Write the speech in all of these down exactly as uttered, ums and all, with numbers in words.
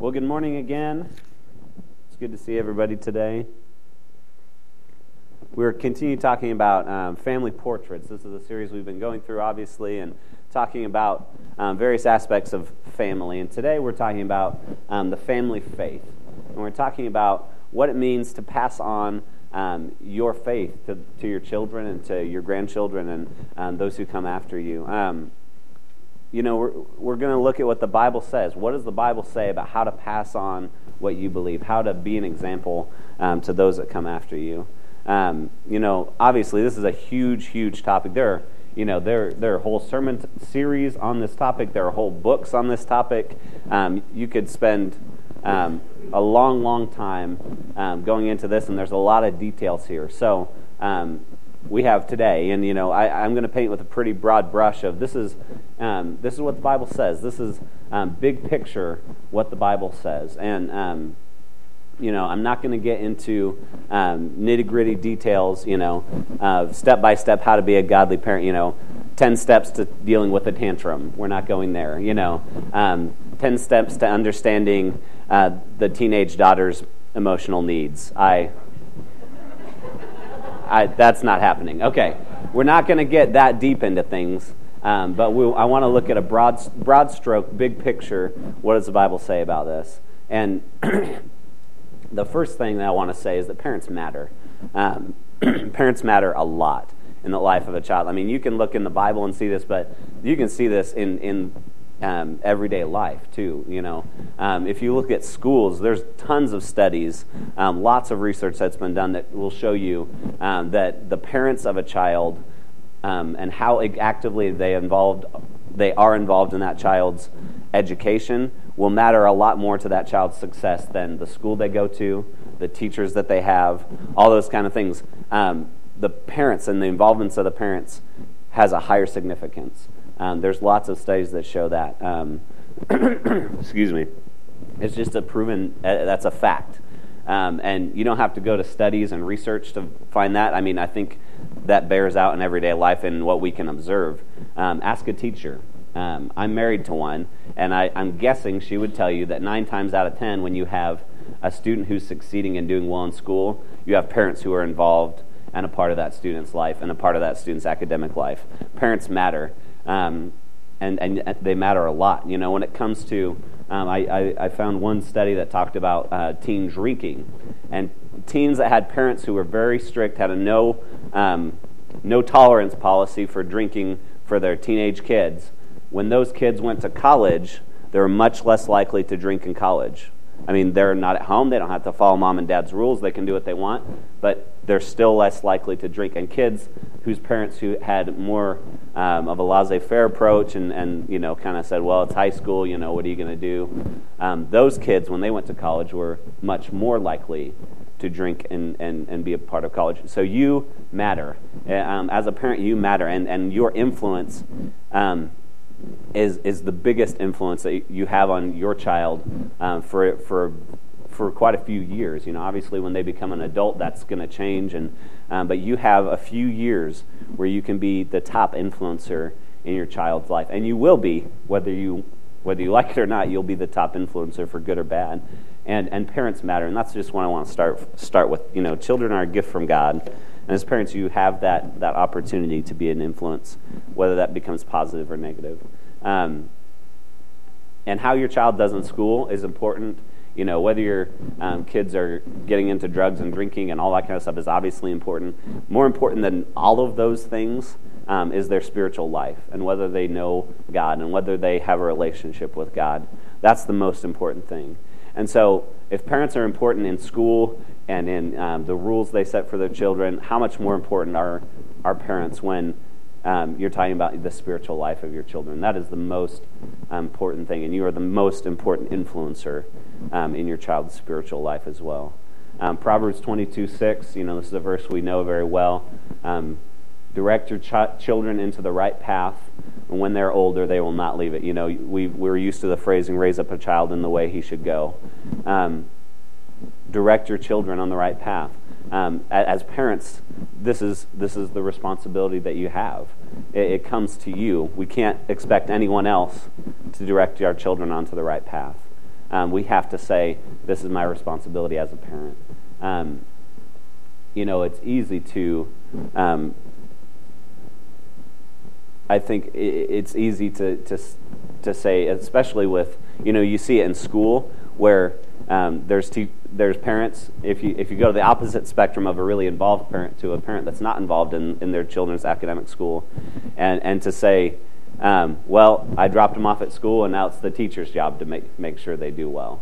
Well, good morning again. It's good to see everybody today. We're continuing talking about um, family portraits. This is a series we've been going through, obviously, and talking about um, various aspects of family. And today we're talking about um, the family faith. And we're talking about what it means to pass on um, your faith to, to your children and to your grandchildren and um, those who come after you. Um, You know, we're, we're going to look at what the Bible says. What does the Bible say about how to pass on what you believe, how to be an example um, to those that come after you? Um, you know, obviously, this is a huge, huge topic. There are, you know, there, there are whole sermon t- series on this topic. There are whole books on this topic. Um, you could spend um, a long, long time um, going into this, and there's a lot of details here. So, um, we have today, and you know, I, I'm going to paint with a pretty broad brush of this is um, this is what the Bible says. This is um, big picture what the Bible says, and um, you know, I'm not going to get into um, nitty gritty details. You know, uh, step by step how to be a godly parent. You know, ten steps to dealing with a tantrum. We're not going there. You know, um, ten steps to understanding uh, the teenage daughter's emotional needs. I. I, that's not happening. Okay, we're not going to get that deep into things, um, but we'll, I want to look at a broad, broad stroke, big picture. What does the Bible say about this? And the first thing that I want to say is that parents matter. Um, parents matter a lot in the life of a child. I mean, you can look in the Bible and see this, but you can see this in in Um, everyday life too. You know, um, if you look at schools, there's tons of studies, um, lots of research that's been done that will show you um, that the parents of a child um, and how actively they involved they are involved in that child's education will matter a lot more to that child's success than the school they go to, the teachers that they have, all those kind of things. Um, the parents and the involvements of the parents has a higher significance. Um, there's lots of studies that show that. Um, excuse me. It's just a proven, uh, that's a fact. Um, and you don't have to go to studies and research to find that. I mean, I think that bears out in everyday life and what we can observe. Um, ask a teacher. Um, I'm married to one, and I, I'm guessing she would tell you that nine times out of ten, when you have a student who's succeeding and doing well in school, you have parents who are involved and a part of that student's life and a part of that student's academic life. Parents matter. Um, and, and they matter a lot. You know, when it comes to, um, I, I, I found one study that talked about uh, teen drinking, and teens that had parents who were very strict, had a no um, no tolerance policy for drinking for their teenage kids. When those kids went to college, they were much less likely to drink in college. I mean, they're not at home. They don't have to follow mom and dad's rules. They can do what they want, but they're still less likely to drink. And kids whose parents who had more um, of a laissez-faire approach and, and you know, kind of said, well, it's high school, you know, what are you going to do? Um, those kids, when they went to college, were much more likely to drink and, and, and be a part of college. So you matter. Um, as a parent, you matter. And, and your influence um, is is the biggest influence that you have on your child um, for for for quite a few years. You know, obviously when they become an adult, that's going to change, and um, but you have a few years where you can be the top influencer in your child's life, and you will be whether you whether you like it or not. You'll be the top influencer for good or bad, and and parents matter, and that's just what I want to start start with. You know, children are a gift from God. And as parents, you have that that opportunity to be an influence, whether that becomes positive or negative. Um, and how your child does in school is important. You know, whether your um, kids are getting into drugs and drinking and all that kind of stuff is obviously important. More important than all of those things um, is their spiritual life and whether they know God and whether they have a relationship with God. That's the most important thing. And so if parents are important in school and in um, the rules they set for their children, how much more important are our parents when um, you're talking about the spiritual life of your children? That is the most um, important thing, and you are the most important influencer um, in your child's spiritual life as well. Um, Proverbs twenty-two six, you know, this is a verse we know very well. Um, Direct your ch- children into the right path, and when they're older, they will not leave it. You know, we, we're used to the phrasing, raise up a child in the way he should go. Um, direct your children on the right path. Um, as parents, this is this is the responsibility that you have. It, it comes to you. We can't expect anyone else to direct our children onto the right path. um, we have to say, this is my responsibility as a parent. Um, you know, it's easy to, um, I think it's easy to, to to say, especially with, you know, you see it in school where um, there's te- there's parents, if you if you go to the opposite spectrum of a really involved parent to a parent that's not involved in, in their children's academic school, and, and to say, um, well, I dropped them off at school and now it's the teacher's job to make make sure they do well.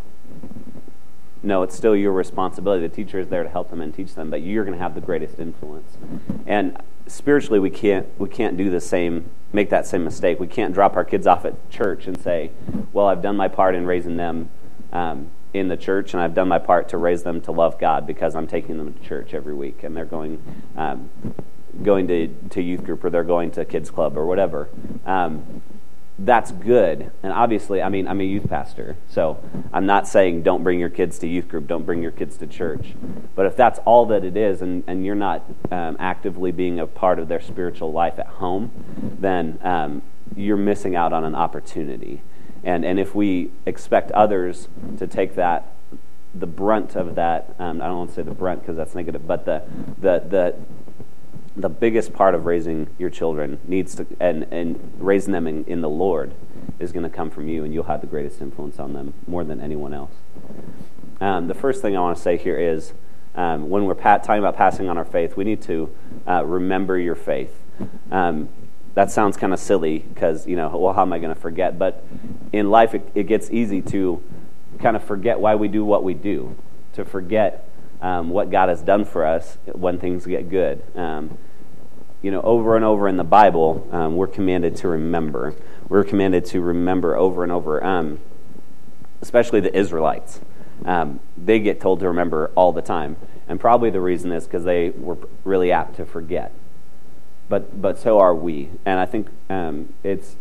No, it's still your responsibility. The teacher is there to help them and teach them, but you're going to have the greatest influence. And spiritually, we can't we can't do the same, make that same mistake. We can't drop our kids off at church and say, well, I've done my part in raising them um, in the church, and I've done my part to raise them to love God because I'm taking them to church every week, and they're going um, going to, to youth group, or they're going to kids club or whatever. Um, That's good, and obviously, I mean, I'm a youth pastor, so I'm not saying don't bring your kids to youth group, don't bring your kids to church. But if that's all that it is, and, and you're not um, actively being a part of their spiritual life at home, then um, you're missing out on an opportunity. And and if we expect others to take that, the brunt of that, um, I don't want to say the brunt because that's negative, but the the the the biggest part of raising your children needs to, and, and raising them in, in the Lord is going to come from you, and you'll have the greatest influence on them more than anyone else. Um, the first thing I want to say here is, um, when we're pat- talking about passing on our faith, we need to uh, remember your faith. Um, that sounds kind of silly because, you know, well, how am I going to forget? But in life, it, it gets easy to kind of forget why we do what we do, to forget Um, what God has done for us when things get good. Um, you know, over and over in the Bible, um, we're commanded to remember. We're commanded to remember over and over, um, especially the Israelites. Um, they get told to remember all the time. And probably the reason is because they were really apt to forget. But but so are we. And I think um, it's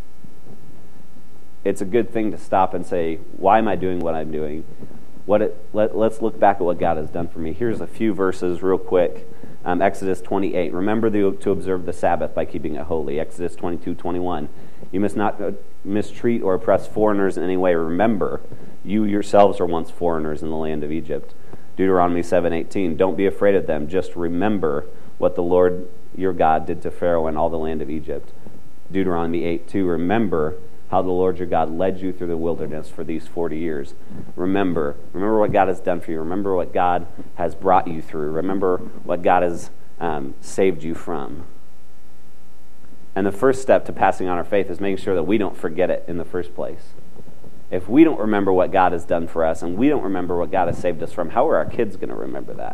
it's a good thing to stop and say, why am I doing what I'm doing? What it, let, let's look back at what God has done for me. Here's a few verses real quick. Um, Exodus twenty-eight. Remember the, to observe the Sabbath by keeping it holy. Exodus twenty-two twenty-one. You must not uh, mistreat or oppress foreigners in any way. Remember, you yourselves were once foreigners in the land of Egypt. Deuteronomy seven eighteen. Don't be afraid of them. Just remember what the Lord your God did to Pharaoh and all the land of Egypt. Deuteronomy eight two. Remember how the Lord your God led you through the wilderness for these forty years. Remember, remember what God has done for you. Remember what God has brought you through. Remember what God has um, saved you from. And the first step to passing on our faith is making sure that we don't forget it in the first place. If we don't remember what God has done for us and we don't remember what God has saved us from, how are our kids going to remember that?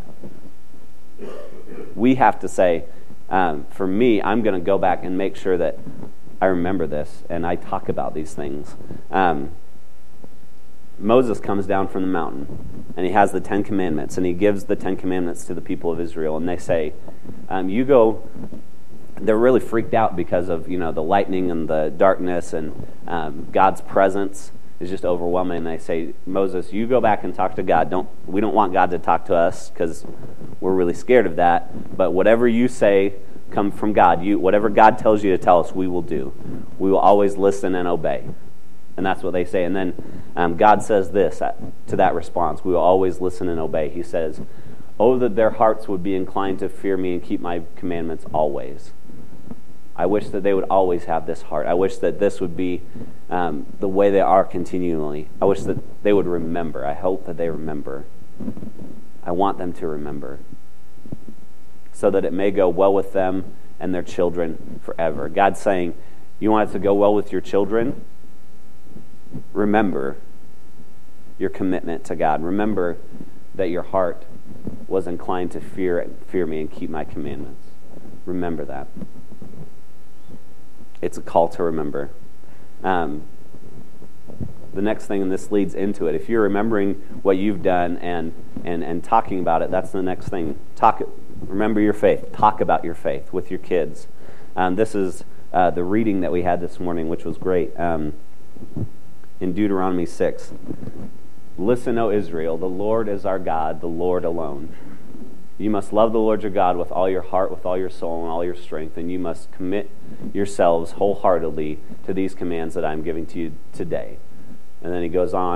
We have to say, um, for me, I'm going to go back and make sure that I remember this, and I talk about these things. Um, Moses comes down from the mountain, and he has the Ten Commandments, and he gives the Ten Commandments to the people of Israel, and they say, um, you go, they're really freaked out because of, you know, the lightning and the darkness, and um, God's presence is just overwhelming, and they say, Moses, you go back and talk to God. Don't we don't want God to talk to us, because we're really scared of that, but whatever you say come from God. You, whatever God tells you to tell us, we will do. We will always listen and obey. And that's what they say. And then um, God says this to that response. We will always listen and obey. He says, oh, that their hearts would be inclined to fear me and keep my commandments always. I wish that they would always have this heart. I wish that this would be um, the way they are continually. I wish that they would remember. I hope that they remember. I want them to remember, so that it may go well with them and their children forever. God's saying, you want it to go well with your children? Remember your commitment to God. Remember that your heart was inclined to fear fear me and keep my commandments. Remember that. It's a call to remember. Um, the next thing, and this leads into it, if you're remembering what you've done and and, and talking about it, that's the next thing. Talk. Remember your faith. Talk about your faith with your kids. Um, this is uh, the reading that we had this morning, which was great. Um, in Deuteronomy six. Listen, O Israel, the Lord is our God, the Lord alone. You must love the Lord your God with all your heart, with all your soul, and all your strength, and you must commit yourselves wholeheartedly to these commands that I'm giving to you today. And then he goes on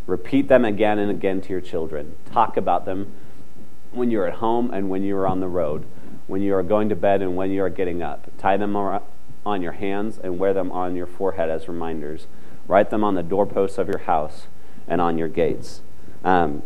Repeat them again and again to your children. Talk about them when you're at home and when you're on the road, when you are going to bed and when you are getting up. Tie them on your hands and wear them on your forehead as reminders. Write them on the doorposts of your house and on your gates. Um,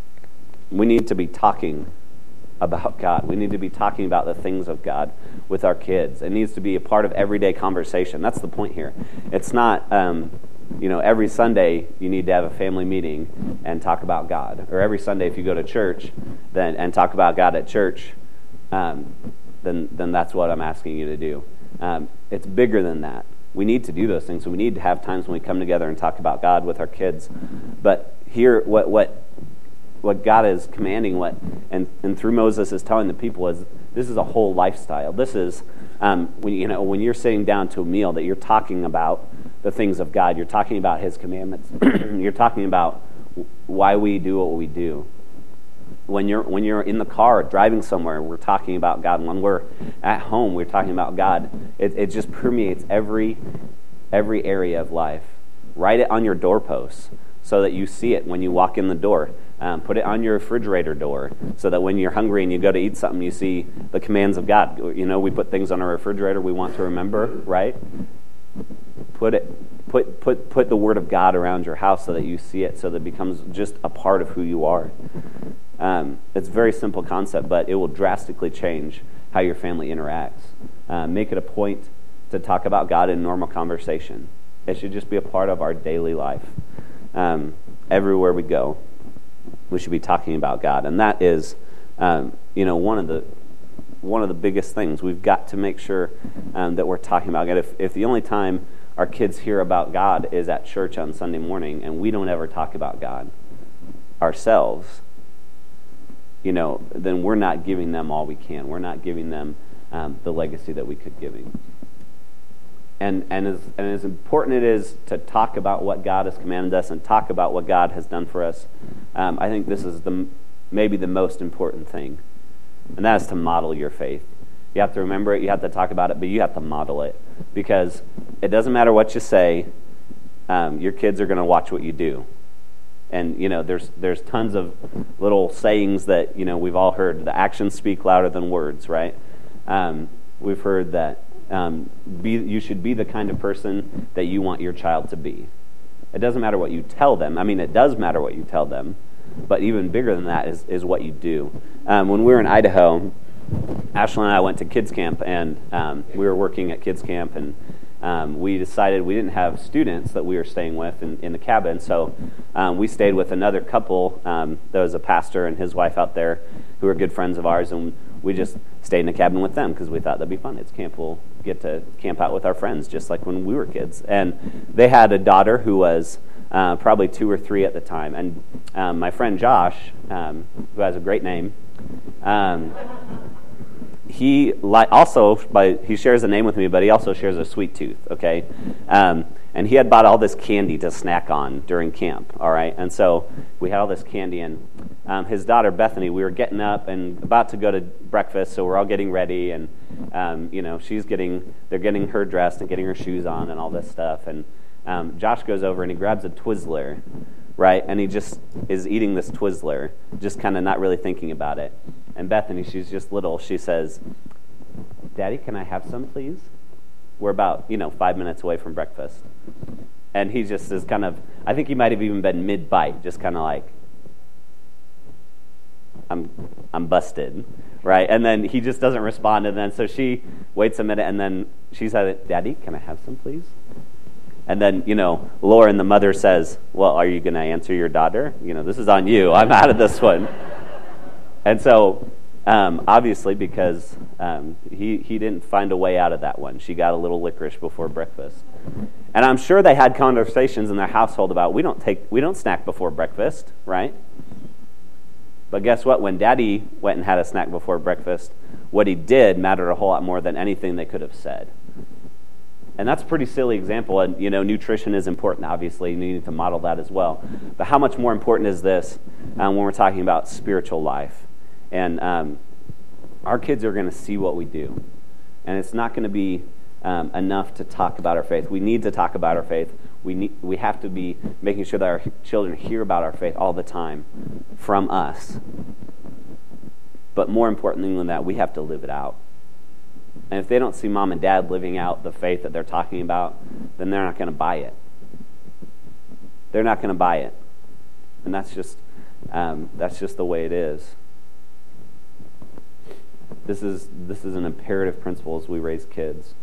we need to be talking about God. We need to be talking about the things of God with our kids. It needs to be a part of everyday conversation. That's the point here. It's not, um, you know, every Sunday you need to have a family meeting and talk about God. Or every Sunday if you go to church then and talk about God at church, um, then, then that's what I'm asking you to do. Um, it's bigger than that. We need to do those things. We need to have times when we come together and talk about God with our kids. But here, what what what God is commanding, what and, and through Moses is telling the people is this is a whole lifestyle. This is um, when you know when you're sitting down to a meal that you're talking about the things of God. You're talking about His commandments. You're talking about why we do what we do. When you're when you're in the car driving somewhere, we're talking about God. When we're at home, we're talking about God. It, it just permeates every every area of life. Write it on your doorposts so that you see it when you walk in the door. Um, put it on your refrigerator door so that when you're hungry and you go to eat something, you see the commands of God. You know, we put things on our refrigerator we want to remember, right? Put it, put put put the Word of God around your house so that you see it, so that it becomes just a part of who you are. Um, it's a very simple concept, but it will drastically change how your family interacts. Uh, make it a point to talk about God in normal conversation. It should just be a part of our daily life. Um, everywhere we go, we should be talking about God, and that is, um, you know, one of the one of the biggest things. We've got to make sure um, that we're talking about God. If if the only time our kids hear about God is at church on Sunday morning, and we don't ever talk about God ourselves, you know, then we're not giving them all we can. We're not giving them um, the legacy that we could give them. And and as and as important it is to talk about what God has commanded us and talk about what God has done for us, um, I think this is the maybe the most important thing, and that is to model your faith. You have to remember it, you have to talk about it, but you have to model it, because it doesn't matter what you say, um, your kids are going to watch what you do. And, you know, there's there's tons of little sayings that, you know, we've all heard. The actions speak louder than words, right? Um, we've heard that um, be, you should be the kind of person that you want your child to be. It doesn't matter what you tell them. I mean, it does matter what you tell them, but even bigger than that is, is what you do. Um, when we were in Idaho, Ashley and I went to kids camp, and um, we were working at kids camp, and Um, we decided we didn't have students that we were staying with in, in the cabin, so um, we stayed with another couple. Um, there was a pastor and his wife out there who were good friends of ours, and we just stayed in the cabin with them because we thought that'd be fun. It's camp. We'll get to camp out with our friends just like when we were kids. And they had a daughter who was uh, probably two or three at the time. And um, my friend Josh, um, who has a great name, um, He li- also, by, he shares a name with me, but he also shares a sweet tooth, okay? Um, and he had bought all this candy to snack on during camp, all right? And so we had all this candy, and um, his daughter, Bethany, we were getting up and about to go to breakfast, so we're all getting ready, and, um, you know, she's getting, they're getting her dressed and getting her shoes on and all this stuff. And um, Josh goes over and he grabs a Twizzler, right? And he just is eating this Twizzler, just kind of not really thinking about it. And Bethany, she's just little, she says, "Daddy, can I have some, please?" We're about, you know, five minutes away from breakfast. And he just is kind of, I think he might have even been mid-bite, just kind of like, I'm I'm busted, right? And then he just doesn't respond. And then so she waits a minute, and then she said, "Daddy, can I have some, please?" And then, you know, Lauren, the mother, says, "Well, are you going to answer your daughter? You know, this is on you. I'm out of this one." And so, um, obviously, because um, he, he didn't find a way out of that one. She got a little licorice before breakfast. And I'm sure they had conversations in their household about, we don't take we don't snack before breakfast, right? But guess what? When Daddy went and had a snack before breakfast, what he did mattered a whole lot more than anything they could have said. And that's a pretty silly example. And, you know, nutrition is important, obviously. You need to model that as well. But how much more important is this um, when we're talking about spiritual life? And um, our kids are going to see what we do. And it's not going to be um, enough to talk about our faith. We need to talk about our faith. We need, we have to be making sure that our children hear about our faith all the time from us. But more importantly than that, we have to live it out. And if they don't see mom and dad living out the faith that they're talking about, then they're not going to buy it. They're not going to buy it. And that's just um, that's just the way it is. This is this is an imperative principle as we raise kids.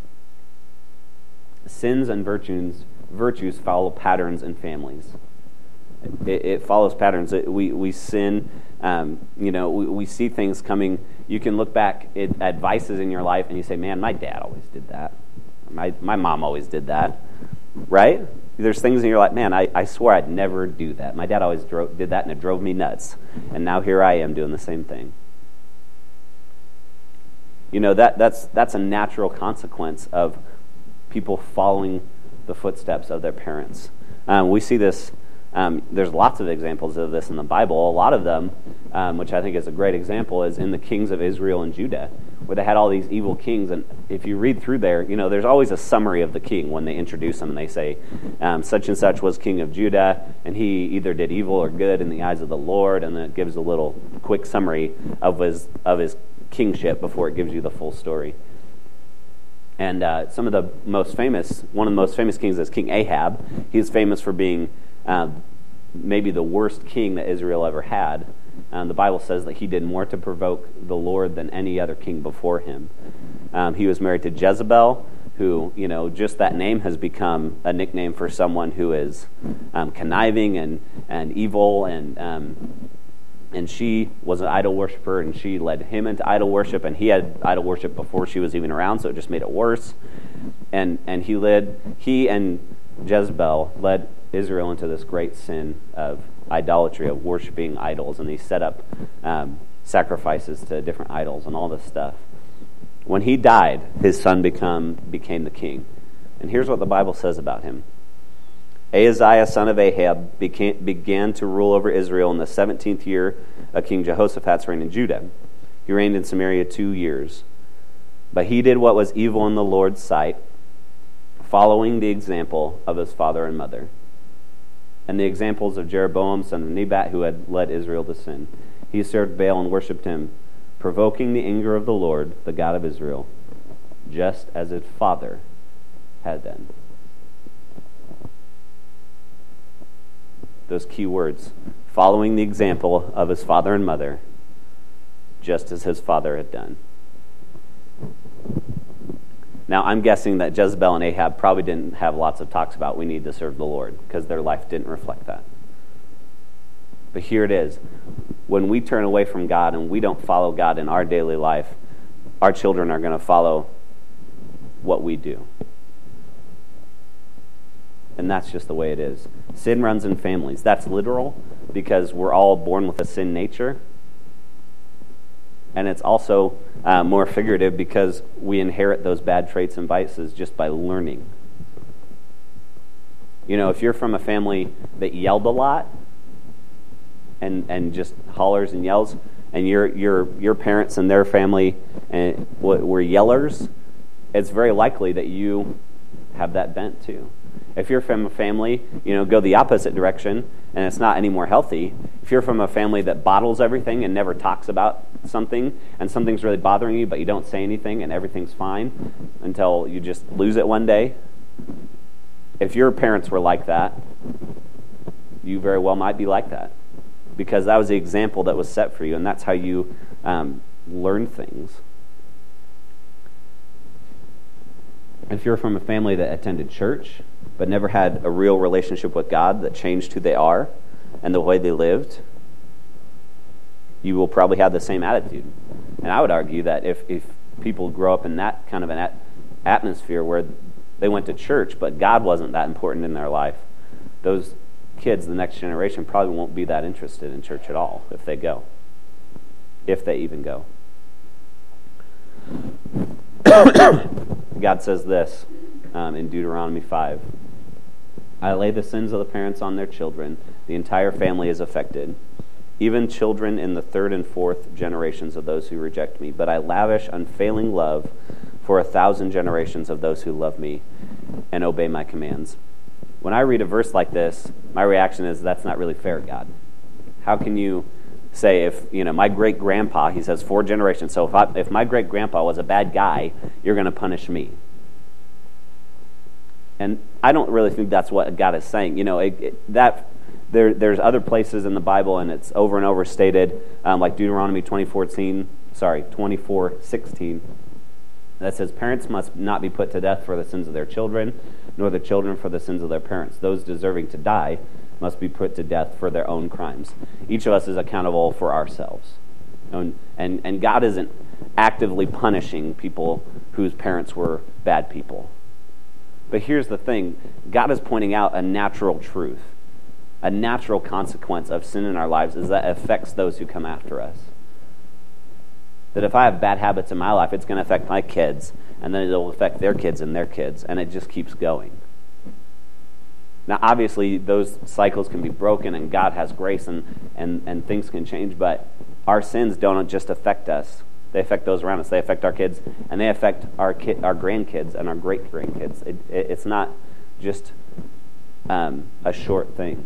Sins and virtues virtues follow patterns in families. It, it follows patterns. It, we we sin. Um, you know, we, we see things coming. You can look back at, at vices in your life and you say, "Man, my dad always did that. My my mom always did that." Right? There's things in your life. Man, I, I swore I'd never do that. My dad always drove, did that, and it drove me nuts. And now here I am doing the same thing. You know, that that's that's a natural consequence of people following the footsteps of their parents. Um, we see this, um, there's lots of examples of this in the Bible. A lot of them, um, which I think is a great example, is in the kings of Israel and Judah, where they had all these evil kings. And if you read through there, you know, there's always a summary of the king when they introduce him. They say, um, such and such was king of Judah, and he either did evil or good in the eyes of the Lord, and then it gives a little quick summary of his, of his kingship before it gives you the full story. And uh, some of the most famous, one of the most famous kings is King Ahab. He's famous for being uh, maybe the worst king that Israel ever had. Um, the Bible says that he did more to provoke the Lord than any other king before him. Um, he was married to Jezebel, who, you know, just that name has become a nickname for someone who is um, conniving and, and evil, and um, and she was an idol worshiper, and she led him into idol worship, and he had idol worship before she was even around, so it just made it worse. And and he led he and Jezebel led Israel into this great sin of idolatry, of worshiping idols, and they set up um, sacrifices to different idols and all this stuff. When he died, his son become became the king. And here's what the Bible says about him. Ahaziah, son of Ahab, became, began to rule over Israel in the seventeenth year of King Jehoshaphat's reign in Judah. He reigned in Samaria two years. But he did what was evil in the Lord's sight, following the example of his father and mother, and the examples of Jeroboam, son of Nebat, who had led Israel to sin. He served Baal and worshipped him, provoking the anger of the Lord, the God of Israel, just as his father had done. Those key words, following the example of his father and mother, just as his father had done. Now, I'm guessing that Jezebel and Ahab probably didn't have lots of talks about we need to serve the Lord, because their life didn't reflect that. But here it is. When we turn away from God and we don't follow God in our daily life, our children are going to follow what we do. And that's just the way it is. Sin runs in families. That's literal, because we're all born with a sin nature. And it's also uh, more figurative, because we inherit those bad traits and vices just by learning. You know, if you're from a family that yelled a lot and and just hollers and yells, and your your your parents and their family and were yellers, it's very likely that you have that bent too. If you're from a family, you know, go the opposite direction, and it's not any more healthy. If you're from a family that bottles everything and never talks about something, and something's really bothering you, but you don't say anything, and everything's fine until you just lose it one day. If your parents were like that, you very well might be like that, because that was the example that was set for you, and that's how you um, learn things. If you're from a family that attended church, but never had a real relationship with God that changed who they are and the way they lived, you will probably have the same attitude. And I would argue that if, if people grow up in that kind of an at- atmosphere where they went to church, but God wasn't that important in their life, those kids, the next generation, probably won't be that interested in church at all if they go. If they even go. God says this um, in Deuteronomy five. I lay the sins of the parents on their children. The entire family is affected, even children in the third and fourth generations of those who reject me. But I lavish unfailing love for a thousand generations of those who love me and obey my commands. when I read a verse like this, my reaction is, that's not really fair, God. How can you say, if, you know, my great-grandpa, he says four generations, so if, I, if my great-grandpa was a bad guy, you're going to punish me. And I don't really think that's what God is saying. You know, it, it, that there, there's other places in the Bible, and it's over and over stated, um, like Deuteronomy twenty fourteen, sorry, twenty-four sixteen, that says, parents must not be put to death for the sins of their children, nor the children for the sins of their parents. Those deserving to die must be put to death for their own crimes. Each of us is accountable for ourselves. And, and, and God isn't actively punishing people whose parents were bad people. But here's the thing. God is pointing out a natural truth. A natural consequence of sin in our lives is that it affects those who come after us. That if I have bad habits in my life, it's going to affect my kids, and then it'll affect their kids and their kids, and it just keeps going. Now, obviously, those cycles can be broken, and God has grace, and, and, and things can change, but our sins don't just affect us. They affect those around us. They affect our kids, and they affect our ki- our grandkids and our great-grandkids. It, it, it's not just um, a short thing.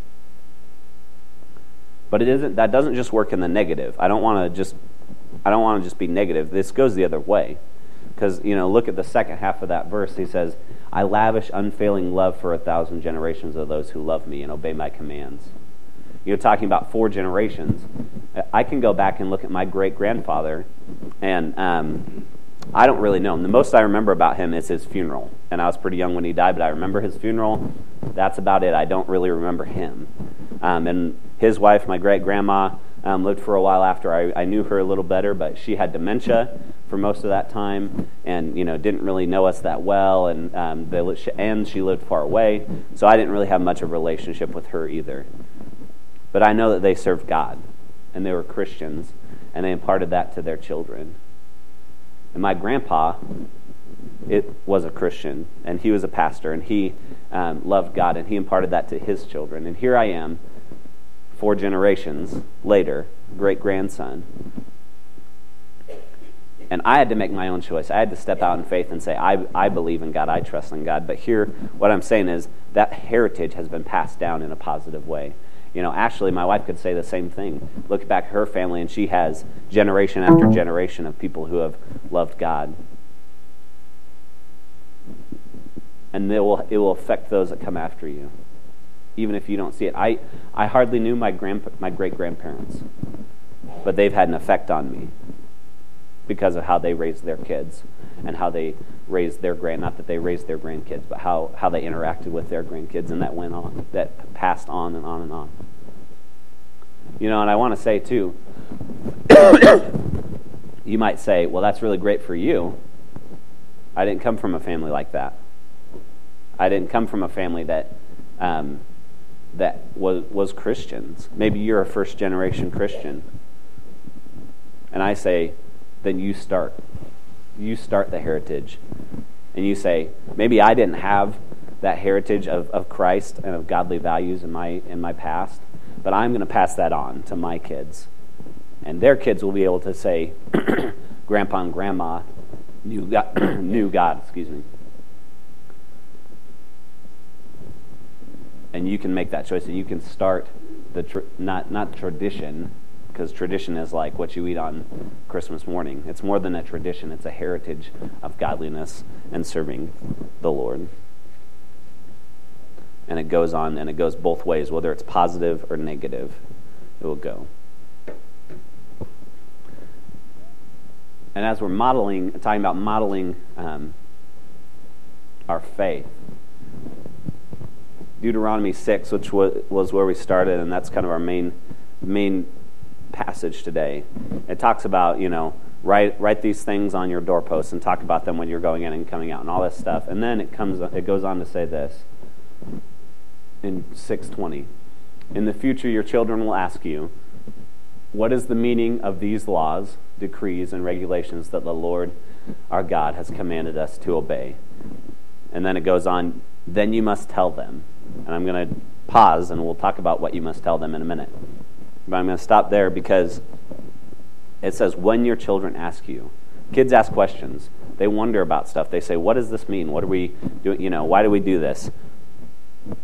But it isn't. That doesn't just work in the negative. I don't want to just I don't want to just be negative. This goes the other way. Because, you know, look at the second half of that verse. He says, I lavish unfailing love for a thousand generations of those who love me and obey my commands. You're talking about four generations. I can go back and look at my great-grandfather, and um, I don't really know him. The most I remember about him is his funeral. And I was pretty young when he died, but I remember his funeral. That's about it. I don't really remember him. Um, and his wife, my great-grandma, Um, lived for a while after I, I knew her a little better, but she had dementia for most of that time, and you know didn't really know us that well, and um, they, and she lived far away, so I didn't really have much of a relationship with her either. But I know that they served God, and they were Christians, and they imparted that to their children. And my grandpa, it was a Christian, and he was a pastor, and he um, loved God, and he imparted that to his children. And here I am, four generations later, great-grandson. And I had to make my own choice. I had to step out in faith and say, I, I believe in God, I trust in God. But here, what I'm saying is that heritage has been passed down in a positive way. You know, Ashley, my wife, could say the same thing. Look back at her family, and she has generation after generation of people who have loved God. And it will, it will affect those that come after you, even if you don't see it. I, I hardly knew my grandpa, my great-grandparents, but they've had an effect on me because of how they raised their kids and how they raised their grand, not that they raised their grandkids, but how, how they interacted with their grandkids, and that went on, that passed on and on and on. You know, and I want to say, too, you might say, well, that's really great for you. I didn't come from a family like that. I didn't come from a family that um, that was was Christians. Maybe you're a first generation Christian. And I say, then you start. You start the heritage. And you say, maybe I didn't have that heritage of, of Christ and of godly values in my in my past, but I'm going to pass that on to my kids. And their kids will be able to say, Grandpa and Grandma knew God, knew God, excuse me. And you can make that choice, and you can start the tr- not not tradition, because tradition is like what you eat on Christmas morning. It's more than a tradition; it's a heritage of godliness and serving the Lord. And it goes on, and it goes both ways, whether it's positive or negative. It will go. And as we're modeling, talking about modeling um, our faith. Deuteronomy six, which was where we started, and that's kind of our main main passage today. It talks about, you know, write write these things on your doorposts and talk about them when you're going in and coming out and all this stuff. And then it comes it goes on to say this in six twenty. In the future your children will ask you, what is the meaning of these laws, decrees, and regulations that the Lord our God has commanded us to obey? And then it goes on, then you must tell them. And I'm going to pause, and we'll talk about what you must tell them in a minute. But I'm going to stop there because it says, when your children ask you. Kids ask questions. They wonder about stuff. They say, what does this mean? What are we doing? You know, why do we do this?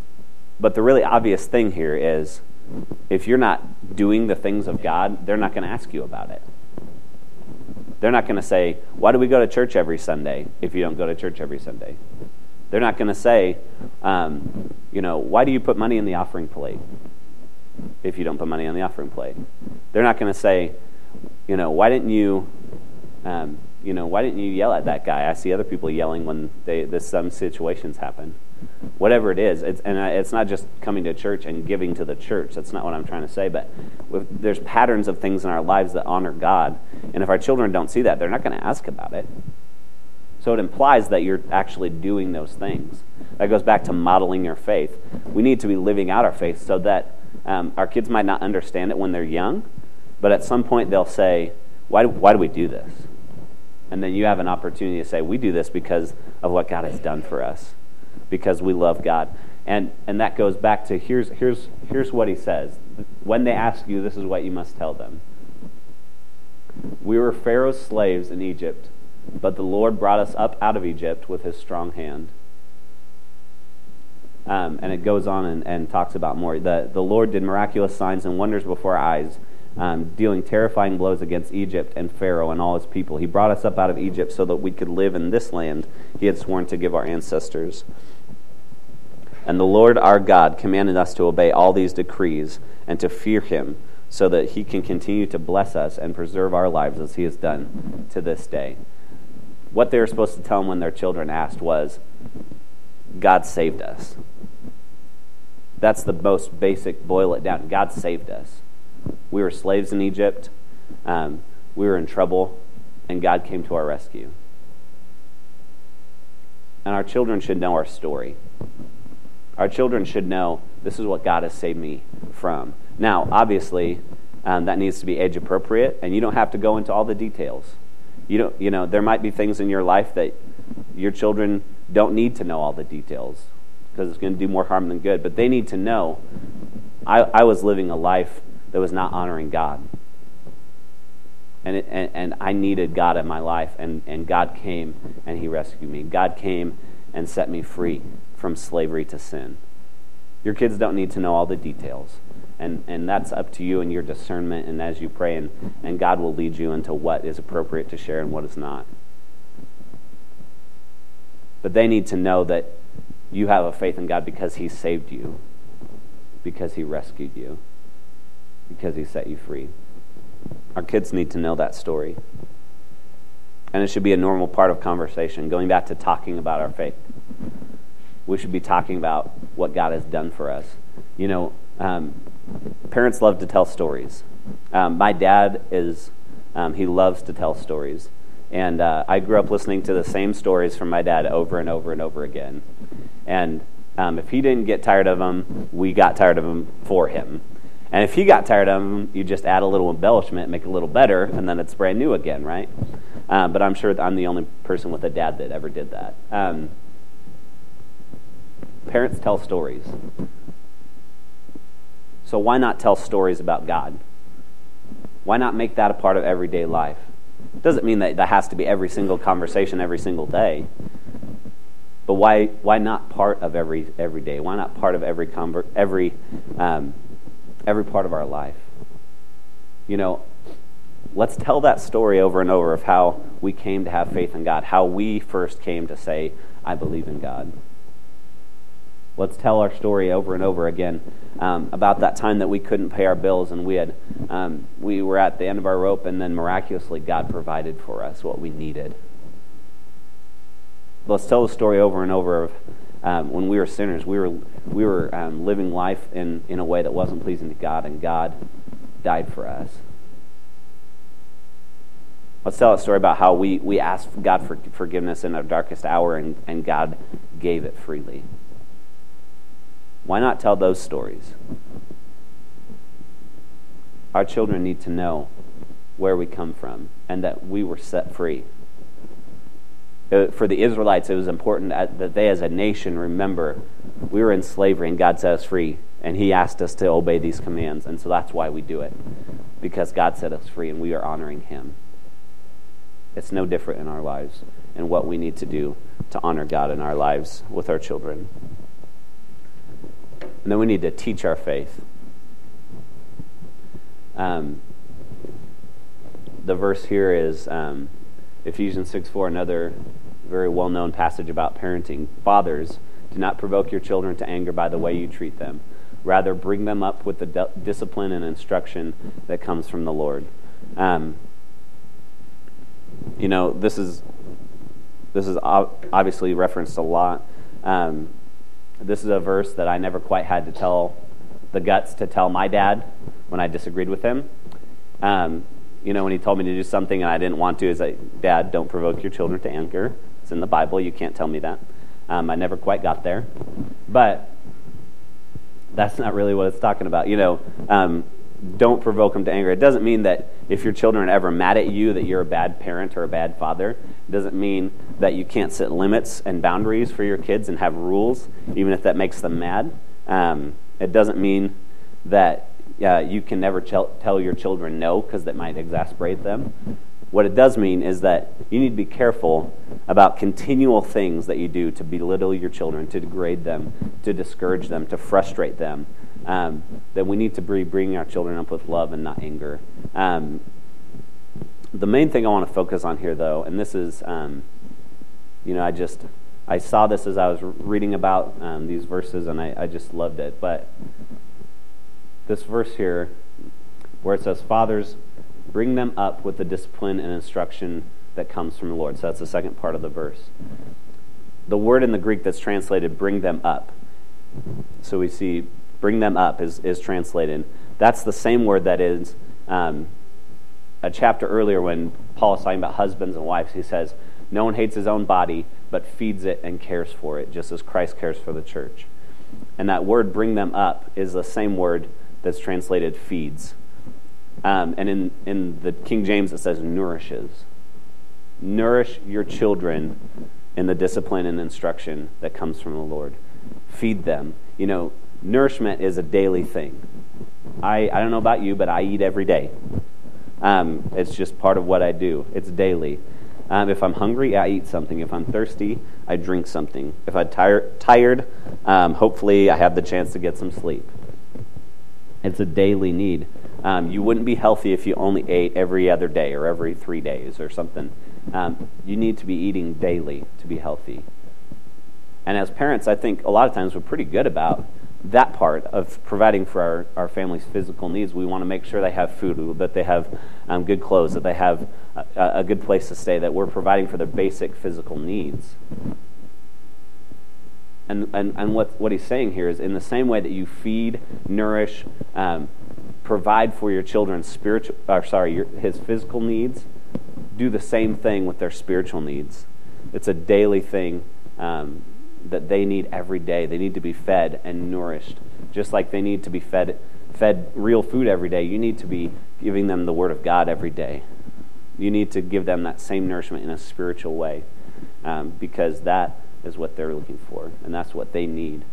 But the really obvious thing here is, if you're not doing the things of God, they're not going to ask you about it. They're not going to say, why do we go to church every Sunday if you don't go to church every Sunday? They're not going to say, um, you know, why do you put money in the offering plate if you don't put money on the offering plate? They're not going to say, you know, why didn't you, um, you know, why didn't you yell at that guy? I see other people yelling when they, this, some situations happen. Whatever it is, it's, and it's not just coming to church and giving to the church. That's not what I'm trying to say. But with, there's patterns of things in our lives that honor God. And if our children don't see that, they're not going to ask about it. So it implies that you're actually doing those things. That goes back to modeling your faith. We need to be living out our faith so that um, our kids might not understand it when they're young, but at some point they'll say, why do, why do we do this? And then you have an opportunity to say, we do this because of what God has done for us, because we love God. And and that goes back to, here's here's here's what he says. When they ask you, this is what you must tell them. We were Pharaoh's slaves in Egypt, but the Lord brought us up out of Egypt with his strong hand. Um, and it goes on and, and talks about more. The, the Lord did miraculous signs and wonders before our eyes, um, dealing terrifying blows against Egypt and Pharaoh and all his people. He brought us up out of Egypt so that we could live in this land he had sworn to give our ancestors. And the Lord our God commanded us to obey all these decrees and to fear him, so that he can continue to bless us and preserve our lives as he has done to this day. What they were supposed to tell them when their children asked was, God saved us. That's the most basic, boil it down. God saved us. We were slaves in Egypt. Um, we were in trouble, and God came to our rescue. And our children should know our story. Our children should know, this is what God has saved me from. Now, obviously, um, that needs to be age appropriate, and you don't have to go into all the details. You don't, you know, there might be things in your life that your children don't need to know all the details, because it's going to do more harm than good. But they need to know, I, I was living a life that was not honoring God, and, it, and and I needed God in my life, and, and God came and he rescued me. God came and set me free from slavery to sin. Your kids don't need to know all the details. And and that's up to you and your discernment, and as you pray, and, and God will lead you into what is appropriate to share and what is not. But they need to know that you have a faith in God because he saved you, because he rescued you, because he set you free. Our kids need to know that story. And it should be a normal part of conversation. Going back to talking about our faith, we should be talking about what God has done for us. You know, um, parents love to tell stories. Um, my dad is, um, he loves to tell stories. And uh, I grew up listening to the same stories from my dad over and over and over again. And um, if he didn't get tired of them, we got tired of them for him. And if he got tired of them, you just add a little embellishment, make it a little better, and then it's brand new again, right? Um, but I'm sure I'm the only person with a dad that ever did that. Um, parents tell stories. So why not tell stories about God? Why not make that a part of everyday life? Doesn't mean that that has to be every single conversation every single day. But why why not part of every every day? Why not part of every conver- every um, every part of our life? You know, let's tell that story over and over of how we came to have faith in God, how we first came to say, I believe in God. Let's tell our story over and over again um, about that time that we couldn't pay our bills, and we had um, we were at the end of our rope, and then miraculously God provided for us what we needed. Let's tell the story over and over of um, when we were sinners, we were we were um, living life in, in a way that wasn't pleasing to God, and God died for us. Let's tell a story about how we, we asked God for forgiveness in our darkest hour, and, and God gave it freely. Why not tell those stories? Our children need to know where we come from and that we were set free. For the Israelites, it was important that they as a nation remember we were in slavery and God set us free, and he asked us to obey these commands, and so that's why we do it, because God set us free and we are honoring him. It's no different in our lives and what we need to do to honor God in our lives with our children. And then we need to teach our faith. Um, the verse here is um, Ephesians six four, another very well-known passage about parenting. Fathers, do not provoke your children to anger by the way you treat them. Rather, bring them up with the d- discipline and instruction that comes from the Lord. Um, you know, this is this is obviously referenced a lot. Um, this is a verse that I never quite had to tell the guts to tell my dad when I disagreed with him. Um, you know, when he told me to do something and I didn't want to, is like, Dad, don't provoke your children to anger. It's in the Bible. You can't tell me that. Um, I never quite got there. But that's not really what it's talking about. You know, um, don't provoke them to anger. It doesn't mean that if your children are ever mad at you that you're a bad parent or a bad father. It doesn't mean that you can't set limits and boundaries for your kids and have rules, even if that makes them mad. Um, it doesn't mean that uh, you can never ch- tell your children no, because that might exasperate them. What it does mean is that you need to be careful about continual things that you do to belittle your children, to degrade them, to discourage them, to frustrate them. Um, that we need to be bringing our children up with love and not anger. Um, the main thing I want to focus on here, though, and this is, um, you know, I just, I saw this as I was reading about um, these verses, and I, I just loved it. But this verse here, where it says, Fathers, bring them up with the discipline and instruction that comes from the Lord. So that's the second part of the verse. The word in the Greek that's translated, bring them up. So we see, bring them up is, is translated. That's the same word that is um, a chapter earlier when Paul is talking about husbands and wives. He says, no one hates his own body, but feeds it and cares for it, just as Christ cares for the church. And that word, bring them up, is the same word that's translated feeds. Um, and in, in the King James, it says nourishes. Nourish your children in the discipline and instruction that comes from the Lord. Feed them. You know, nourishment is a daily thing. I, I don't know about you, but I eat every day. Um, it's just part of what I do. It's daily. Um, if I'm hungry, I eat something. If I'm thirsty, I drink something. If I'm tire- tired, um, hopefully I have the chance to get some sleep. It's a daily need. Um, you wouldn't be healthy if you only ate every other day or every three days or something. Um, you need to be eating daily to be healthy. And as parents, I think a lot of times we're pretty good about that part of providing for our, our family's physical needs. We want to make sure they have food, that they have um, good clothes, that they have a, a good place to stay, that we're providing for their basic physical needs. And and, and what, what he's saying here is, in the same way that you feed, nourish, um, provide for your children's spiritual, or sorry, your, his physical needs, do the same thing with their spiritual needs. It's a daily thing um, that they need every day. They need to be fed and nourished. Just like they need to be fed fed real food every day, you need to be giving them the Word of God every day. You need to give them that same nourishment in a spiritual way, um, because that is what they're looking for, and that's what they need.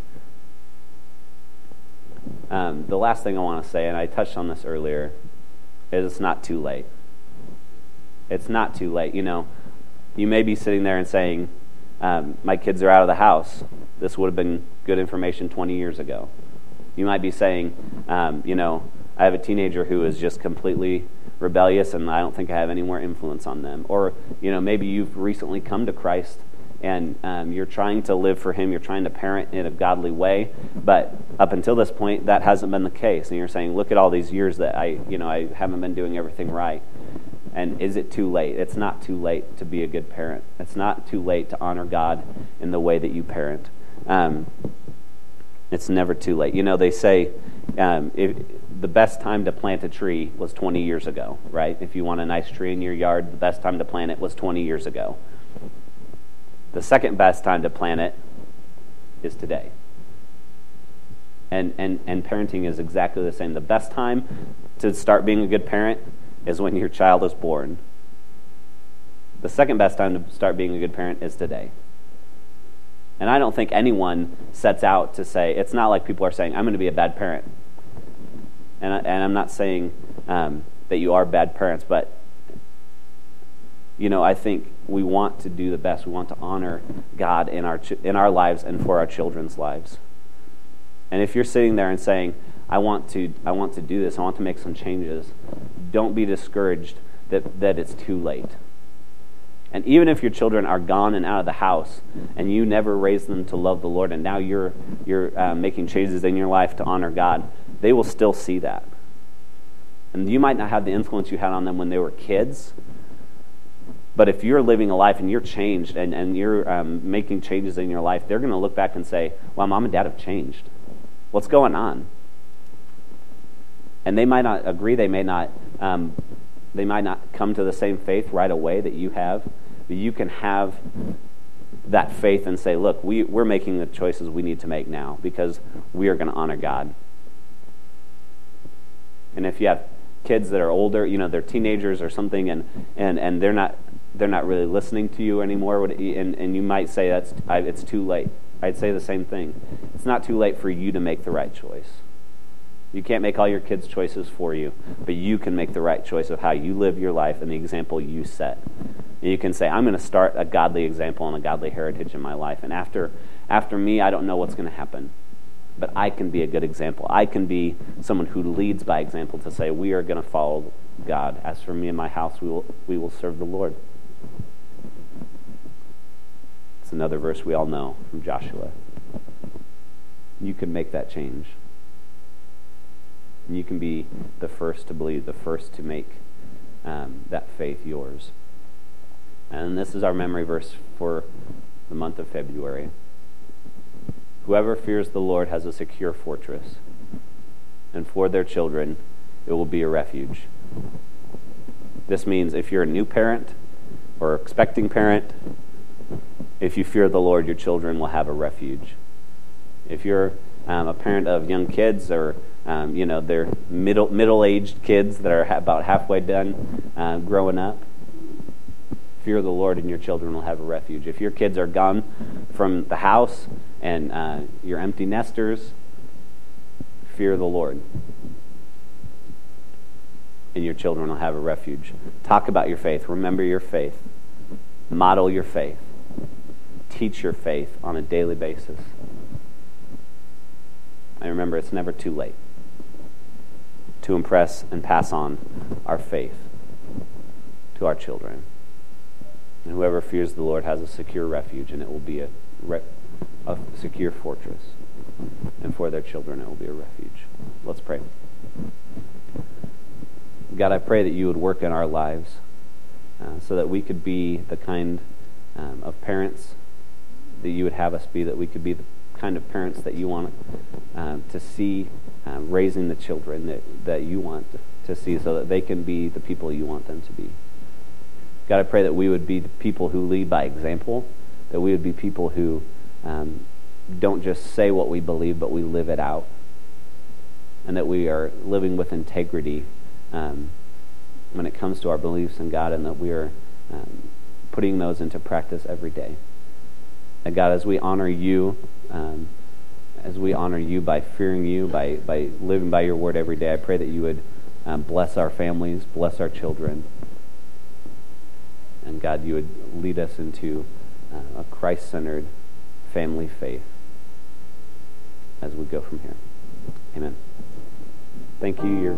Um, the last thing I want to say, and I touched on this earlier, is it's not too late. It's not too late. You know, you may be sitting there and saying, um, my kids are out of the house. This would have been good information twenty years ago. You might be saying, um, you know, I have a teenager who is just completely rebellious and I don't think I have any more influence on them. Or, you know, maybe you've recently come to Christ and um, you're trying to live for Him, you're trying to parent in a godly way, but up until this point, that hasn't been the case. And you're saying, look at all these years that I, you know, I haven't been doing everything right. And is it too late? It's not too late to be a good parent. It's not too late to honor God in the way that you parent. Um, it's never too late. You know, they say um, if, the best time to plant a tree was twenty years ago, right? If you want a nice tree in your yard, the best time to plant it was twenty years ago. The second best time to plant it is today. And, and, and parenting is exactly the same. The best time to start being a good parent is when your child is born. The second best time to start being a good parent is today. And I don't think anyone sets out to say, it's not like people are saying, I'm going to be a bad parent. And, I, and I'm not saying um, that you are bad parents, but you know, I think we want to do the best. We want to honor God in our ch- in our lives and for our children's lives. And if you're sitting there and saying, I want to I want to do this, I want to make some changes, don't be discouraged that, that it's too late. And even if your children are gone and out of the house, and you never raised them to love the Lord, and now you're you're uh, making changes in your life to honor God, they will still see that. And you might not have the influence you had on them when they were kids, but if you're living a life and you're changed and, and you're um, making changes in your life, they're going to look back and say, wow, Mom and Dad have changed. What's going on? And they might not agree, they may not um, they might not come to the same faith right away that you have, but you can have that faith and say, look, we, we're making the choices we need to make now because we are going to honor God. And if you have kids that are older, you know, they're teenagers or something, and, and, and they're not they're not really listening to you anymore, and, and you might say that's it's too late. I'd say the same thing. It's not too late for you to make the right choice. You can't make all your kids' choices for you, but you can make the right choice of how you live your life and the example you set. And you can say, I'm going to start a godly example and a godly heritage in my life, and after after me, I don't know what's going to happen. But I can be a good example. I can be someone who leads by example to say, we are going to follow God. As for me and my house, we will we will serve the Lord. It's another verse we all know from Joshua. You can make that change. And you can be the first to believe, the first to make um, that faith yours. And this is our memory verse for the month of February. Whoever fears the Lord has a secure fortress, and for their children it will be a refuge. This means if you're a new parent or expecting parent, if you fear the Lord, your children will have a refuge. If you're um, a parent of young kids, or um, you know they're middle middle-aged kids that are ha- about halfway done uh, growing up, fear the Lord, and your children will have a refuge. If your kids are gone from the house and uh, you're empty nesters, fear the Lord, and your children will have a refuge. Talk about your faith. Remember your faith. Model your faith. Teach your faith on a daily basis. And remember, it's never too late to impress and pass on our faith to our children. And whoever fears the Lord has a secure refuge, and it will be a, re- a secure fortress. And for their children, it will be a refuge. Let's pray. God, I pray that you would work in our lives uh, so that we could be the kind um, of parents that you would have us be, that we could be the kind of parents that you want uh, to see uh, raising the children that, that you want to see, so that they can be the people you want them to be. God, I pray that we would be the people who lead by example, that we would be people who um, don't just say what we believe, but we live it out, and that we are living with integrity um, when it comes to our beliefs in God, and that we are um, putting those into practice every day. And God, as we honor you, um, as we honor you by fearing you, by, by living by your word every day, I pray that you would um, bless our families, bless our children, and God, you would lead us into uh, a Christ-centered family faith as we go from here. Amen. Thank you. You're